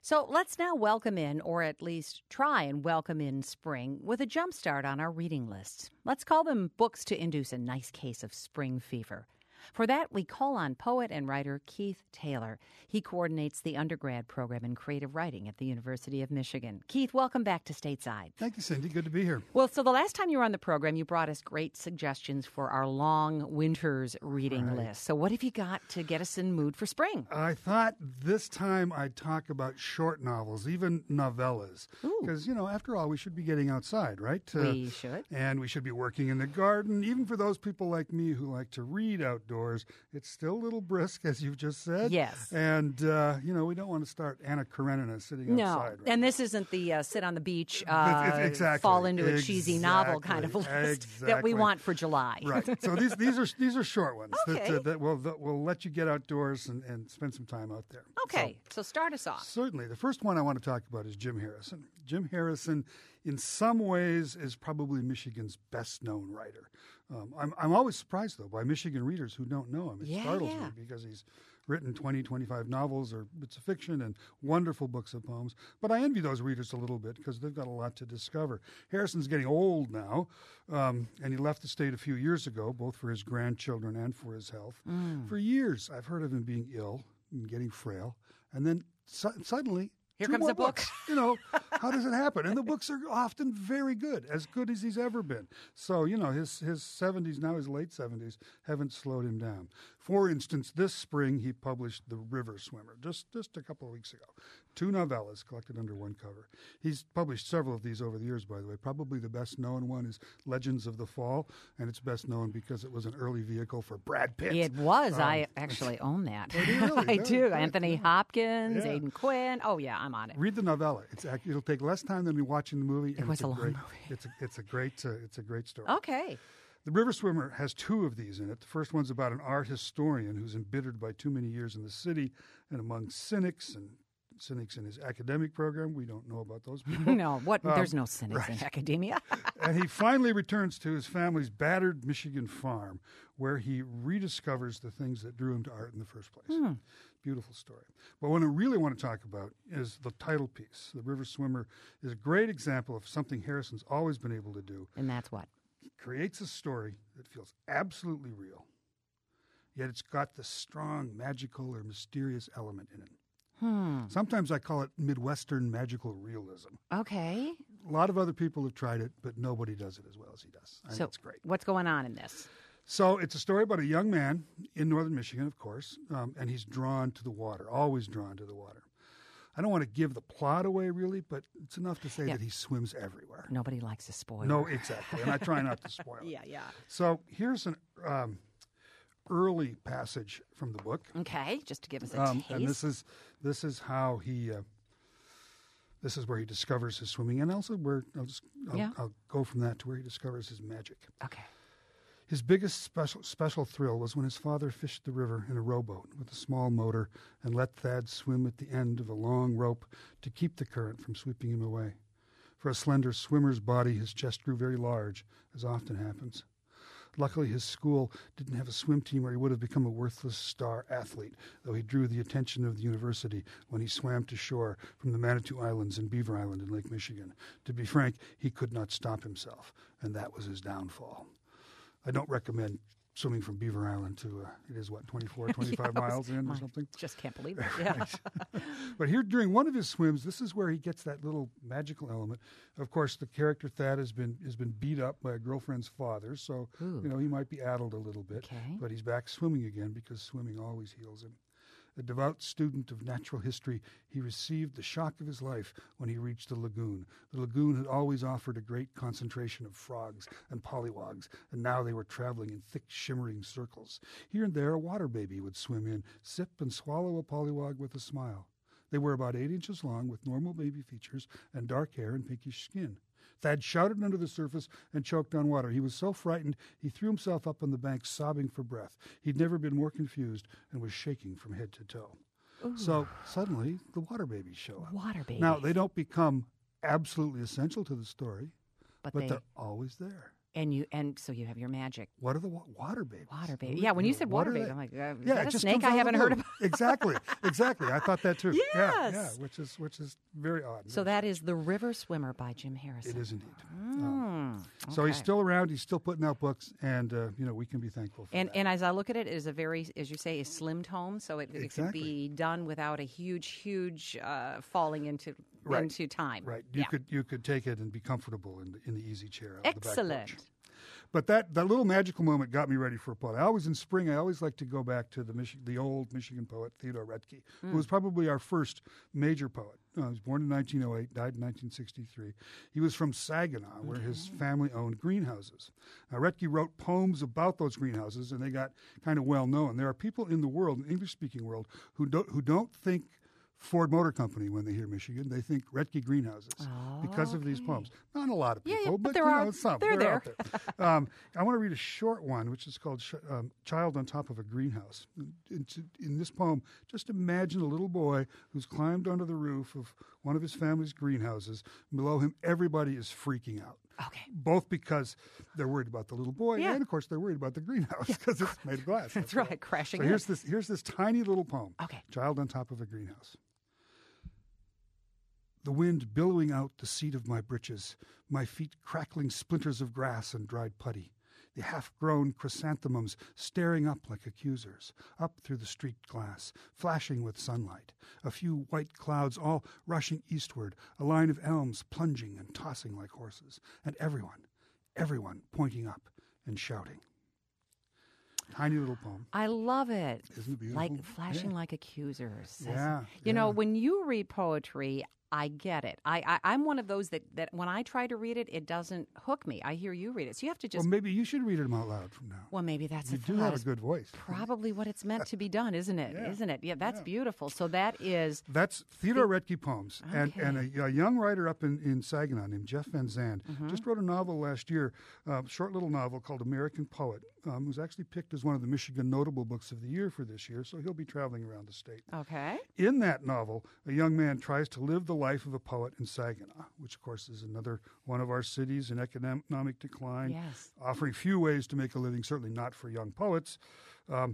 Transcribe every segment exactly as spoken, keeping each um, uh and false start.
So let's now welcome in, or at least try and welcome in spring with a jump start on our reading lists. Let's call them books to induce a nice case of spring fever. For that, we call on poet and writer Keith Taylor. He coordinates the undergrad program in creative writing at the University of Michigan. Keith, welcome back to Stateside. Thank you, Cindy. Good to be here. Well, so the last time you were on the program, you brought us great suggestions for our long winter's reading Right. list. So what have you got to get us in mood for spring? I thought this time I'd talk about short novels, even novellas. Because, you know, after all, we should be getting outside, right? Uh, We should. And we should be working in the garden. Even for those people like me who like to read outdoors, it's still a little brisk, as you've just said. Yes. And, uh, you know, we don't want to start Anna Karenina sitting No, outside. Right? and this isn't the uh, sit on the beach, uh, It's- exactly. fall into a cheesy novel Exactly. kind of list that Exactly. we want for July. Right. So these these are these are short ones Okay. that, uh, that will that will let you get outdoors and, and spend some time out there. Okay, So, so start us off. certainly. The first one I want to talk about is Jim Harrison. Jim Harrison, in some ways, is probably Michigan's best-known writer. Um, I'm, I'm always surprised, though, by Michigan readers who don't know him. It Yeah, startles yeah. me because he's written twenty, twenty-five novels or bits of fiction and wonderful books of poems. But I envy those readers a little bit because they've got a lot to discover. Harrison's getting old now, um, and he left the state a few years ago, both for his grandchildren and for his health. Mm. For years, I've heard of him being ill and getting frail, and then su- suddenly, Here two comes more a book. books. You know, how does it happen? And the books are often very good, as good as he's ever been. So, you know, his his seventies, now his late seventies, haven't slowed him down. For instance, this spring he published The River Swimmer, just, just a couple of weeks ago. Two novellas collected under one cover. He's published several of these over the years, by the way. Probably the best known one is Legends of the Fall, and it's best known because it was an early vehicle for Brad Pitt. It was. Um, I actually own that. Oh, do you really? I Yeah, do. yeah, Anthony yeah. Hopkins, Yeah. Aidan Quinn. Oh, yeah, I'm on it. Read the novella. It's act- it'll take less time than watching the movie. And was it's a long great, movie. It's a, it's a great uh, it's a great story. Okay. The River Swimmer has two of these in it. The first one's about an art historian who's embittered by too many years in the city and among cynics and cynics in his academic program. We don't know about those people. No, what? Um, there's no cynics in right. academia. And he finally returns to his family's battered Michigan farm, where he rediscovers the things that drew him to art in the first place. Hmm. Beautiful story. But what I really want to talk about is the title piece. The River Swimmer is a great example of something Harrison's always been able to do. And that's what? He creates a story that feels absolutely real, yet it's got this strong magical or mysterious element in it. Hmm. Sometimes I call it Midwestern magical realism. Okay. A lot of other people have tried it, but nobody does it as well as he does. I So think it's great. what's going on in this? So it's a story about a young man in northern Michigan, of course, um, and he's drawn to the water, always drawn to the water. I don't want to give the plot away, really, but it's enough to say Yeah. that he swims everywhere. Nobody likes a spoiler. No, exactly, and I try not to spoil it. Yeah, yeah. So here's an um, early passage from the book. Okay, just to give us a Um, taste. and this is this is how he uh, this is where he discovers his swimming, and also where I'll just I'll, Yeah. I'll go from that to where he discovers his magic. Okay. His biggest special special thrill was when his father fished the river in a rowboat with a small motor and let Thad swim at the end of a long rope to keep the current from sweeping him away. For a slender swimmer's body, his chest grew very large, as often happens. Luckily, his school didn't have a swim team or he would have become a worthless star athlete, though he drew the attention of the university when he swam to shore from the Manitou Islands and Beaver Island in Lake Michigan. To be frank, he could not stop himself, and that was his downfall. I don't recommend swimming from Beaver Island to, uh, it is what, twenty-four, twenty-five Yeah, I was- miles in or I something? Just can't believe it. Yeah. But here, during one of his swims, this is where he gets that little magical element. Of course, the character Thad has been has been beat up by a girlfriend's father, so Ooh. you know he might be addled a little bit. Okay. But he's back swimming again because swimming always heals him. A devout student of natural history, he received the shock of his life when he reached the lagoon. The lagoon had always offered a great concentration of frogs and pollywogs, and now they were traveling in thick, shimmering circles. Here and there a water baby would swim in, sip and swallow a pollywog with a smile. They were about eight inches long, with normal baby features and dark hair and pinkish skin. Thad shouted under the surface and choked on water. He was so frightened, he threw himself up on the bank, sobbing for breath. He'd never been more confused and was shaking from head to toe. Ooh. So suddenly, the water babies show up. Water babies. Now, they don't become absolutely essential to the story, but, but they, they're always there. And you and so you have your magic. What are the wa- water babies? Water baby. Yeah, when you said water baby, I'm like, uh, is yeah, that it a just snake comes I out of haven't the heard blue. about? Exactly, exactly. I thought that too. Yeah, Yes. yeah, which is which is very odd. So that is The River Swimmer by Jim Harrison. It is indeed. Mm, Um, So okay. he's still around. He's still putting out books, and uh, you know we can be thankful for And that. and as I look at it, it is a very, as you say, a slim tome, so it, it can Exactly. be done without a huge, huge uh, falling into Right. into time. Right. You Yeah. could you could take it and be comfortable in the, in the easy chair. Out the back Excellent. porch. But that, that little magical moment got me ready for a poet. I always, in spring, I always like to go back to the Michi- the old Michigan poet, Theodore Retke, Mm. who was probably our first major poet. Uh, he was born in nineteen oh eight, died in nineteen sixty-three. He was from Saginaw, where his family owned greenhouses. Now, Retke wrote poems about those greenhouses, and they got kind of well known. There are people in the world, the English-speaking world, who don't, who don't think Ford Motor Company when they hear Michigan. They think Retke greenhouses because of these okay. poems. Not a lot of Yeah, people, yeah, but, but there you are- know, some. they're They're out there. um, I want to read a short one, which is called Sh- um, Child on Top of a Greenhouse. In, in this poem, just imagine a little boy who's climbed onto the roof of one of his family's greenhouses. Below him, everybody is freaking out. Okay. Both because they're worried about the little boy, Yeah. and of course they're worried about the greenhouse because it's made of glass. That's after all. right, crashing So in. here's this here's this tiny little poem. Okay. Child on Top of a Greenhouse. The wind billowing out the seat of my breeches, my feet crackling splinters of grass and dried putty, the half-grown chrysanthemums staring up like accusers, up through the street glass, flashing with sunlight, a few white clouds all rushing eastward, a line of elms plunging and tossing like horses, and everyone, everyone pointing up and shouting. Tiny little poem. I love it. Isn't it beautiful? Like flashing Yeah. like accusers. Yeah, You know, yeah. when you read poetry, I get it. I, I I'm one of those that, that when I try to read it, it doesn't hook me. I hear you read it, so you have to just. Well, maybe you should read them out loud from now. Well, maybe that's You the do thought. have a is good voice. Probably what it's meant to be done, isn't it? Yeah. Isn't it? Yeah, that's Yeah. beautiful. So that is That's Theodore Retke poems. And, Okay. and a, a young writer up in, in Saginaw named Jeff Van Zandt Mm-hmm. just wrote a novel last year, a short little novel called American Poet. Um, it was actually picked as one of the Michigan Notable Books of the Year for this year, so he'll be traveling around the state. okay. In that novel, a young man tries to live the life of a poet in Saginaw, which, of course, is another one of our cities in economic decline, Yes. offering few ways to make a living, certainly not for young poets. Um,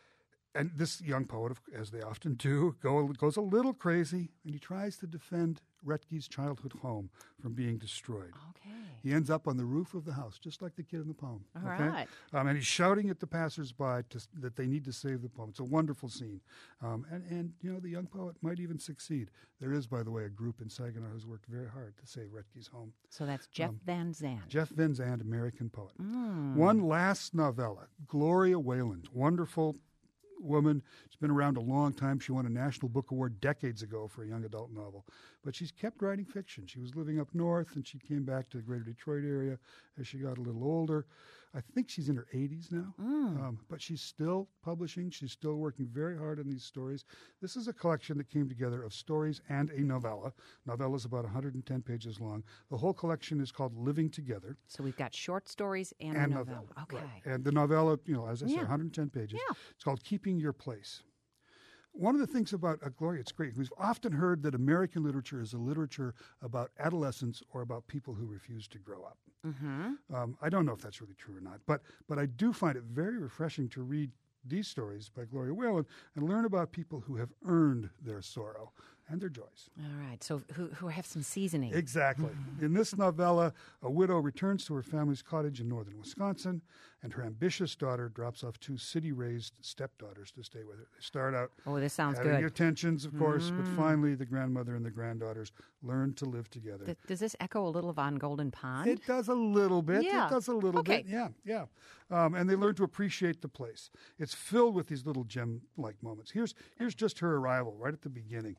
and this young poet, of- as they often do, go, goes a little crazy, and he tries to defend Retke's childhood home from being destroyed. Okay. He ends up on the roof of the house, just like the kid in the poem. All okay? right. Um, and he's shouting at the passersby to, that they need to save the poem. It's a wonderful scene. Um, and, and, you know, the young poet might even succeed. There is, by the way, a group in Saginaw who's worked very hard to save Retke's home. So that's Jeff Um, Van Zandt. Jeff Van Zandt, American poet. Mm. One last novella, Gloria Wayland, wonderful woman. She's been around a long time. She won a National Book Award decades ago for a young adult novel. But she's kept writing fiction. She was living up north, and she came back to the greater Detroit area as she got a little older. I think she's in her eighties now, um, but she's still publishing. She's still working very hard on these stories. This is a collection that came together of stories and a novella. Novella is about one hundred ten pages long. The whole collection is called Living Together. So we've got short stories and, And a novella. novella. Okay. Right. And the novella, you know, as I Yeah. said, one hundred ten pages. Yeah. It's called Keeping Your Place. One of the things about uh, Gloria, it's great. We've often heard that American literature is a literature about adolescence or about people who refuse to grow up. Mm-hmm. Um, I don't know if that's really true or not, but but I do find it very refreshing to read these stories by Gloria Whalen and learn about people who have earned their sorrow and their joys. All right. So who who have some seasoning? Exactly. In this novella, a widow returns to her family's cottage in northern Wisconsin, and her ambitious daughter drops off two city-raised stepdaughters to stay with her. They start out Oh, this sounds having good. attentions, of course, but finally the grandmother and the granddaughters learn to live together. Th- does this echo a little of On Golden Pond? It does a little bit. Yeah. It does a little Okay. bit. Yeah, yeah. Um, and they learn to appreciate the place. It's filled with these little gem-like moments. Here's here's just her arrival right at the beginning.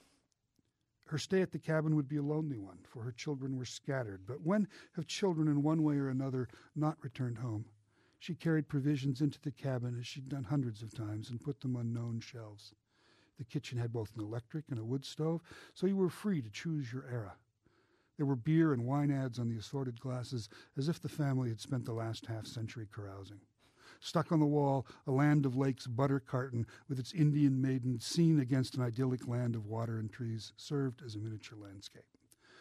Her stay at the cabin would be a lonely one, for her children were scattered. But when have children in one way or another not returned home? She carried provisions into the cabin, as she'd done hundreds of times, and put them on known shelves. The kitchen had both an electric and a wood stove, so you were free to choose your era. There were beer and wine ads on the assorted glasses, as if the family had spent the last half-century carousing. Stuck on the wall, a Land of Lakes butter carton with its Indian maiden seen against an idyllic land of water and trees served as a miniature landscape.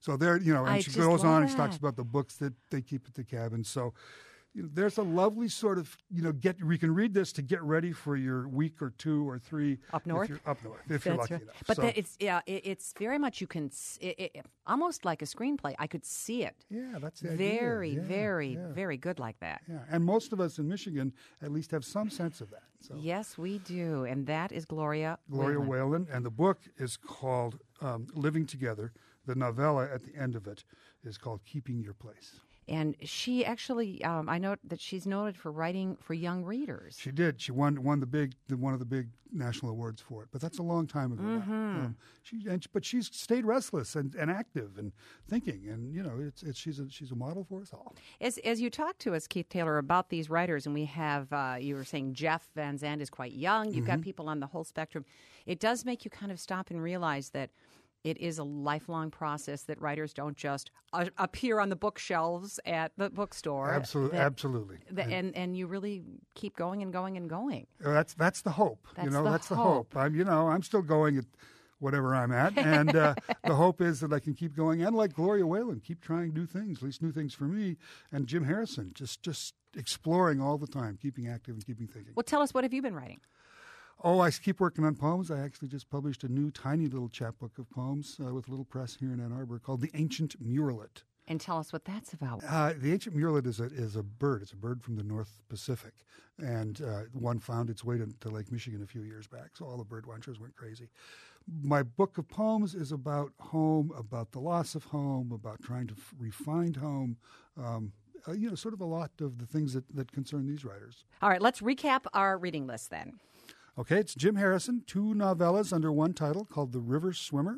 So there, you know, and I she just goes love on and she that. talks about the books that they keep at the cabin. So you know, there's a lovely sort of, you know, get you can read this to get ready for your week or two or three Up north? If you're up north, if you're That's lucky right. enough. But So, that it's yeah, it, it's very much you can s- it, it, almost like a screenplay. I could see it. yeah, that's the idea. Very, Yeah, very, yeah, very good like that. yeah. And most of us in Michigan at least have some sense of that. So Yes, we do, and that is Gloria. Gloria Whalen. Whalen, and the book is called um, Living Together. The novella at the end of it is called Keeping Your Place. And she actually, um, I know that she's noted for writing for young readers. She did. She won won the big the, one of the big national awards for it. But that's a long time ago. now. Mm-hmm. Um, she and but she's stayed restless and, and active and thinking. And you know, it's it's she's a she's a model for us all. As as you talk to us, Keith Taylor, about these writers, and we have, uh, you were saying Jeff Van Zandt is quite young. You've got people on the whole spectrum. It does make you kind of stop and realize that it is a lifelong process, that writers don't just uh, appear on the bookshelves at the bookstore. Absolutely, That- absolutely. that- and and you really keep going and going and going. Uh, That's that's the hope. you That's know, the that's the hope. hope. I'm you know I'm still going at whatever I'm at, and uh, the hope is that I can keep going. And like Gloria Whalen, keep trying new things, at least new things for me. And Jim Harrison, just just exploring all the time, keeping active and keeping thinking. Well, tell us, what have you been writing? Oh, I keep working on poems. I actually just published a new tiny little chapbook of poems uh, with Little Press here in Ann Arbor called The Ancient Murrelet. And tell us what that's about. Uh, the ancient murrelet is a is a bird. It's a bird from the North Pacific, and uh, one found its way to, to Lake Michigan a few years back. So all the bird watchers went crazy. My book of poems is about home, about the loss of home, about trying to f- refine home. Um, uh, you know, sort of a lot of the things that, that concern these writers. All right, let's recap our reading list then. Okay, it's Jim Harrison, two novellas under one title called The River Swimmer.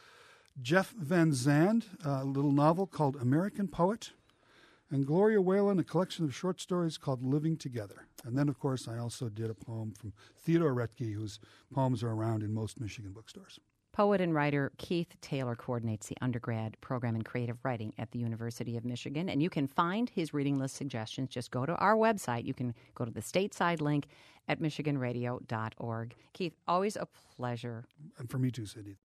Jeff Van Zandt, a little novel called American Poet. And Gloria Whalen, a collection of short stories called Living Together. And then, of course, I also did a poem from Theodore Retke, whose poems are around in most Michigan bookstores. Poet and writer Keith Taylor coordinates the undergrad program in creative writing at the University of Michigan. And you can find his reading list suggestions. Just go to our website. You can go to the stateside link at michigan radio dot org. Keith, always a pleasure. And for me too, Cindy.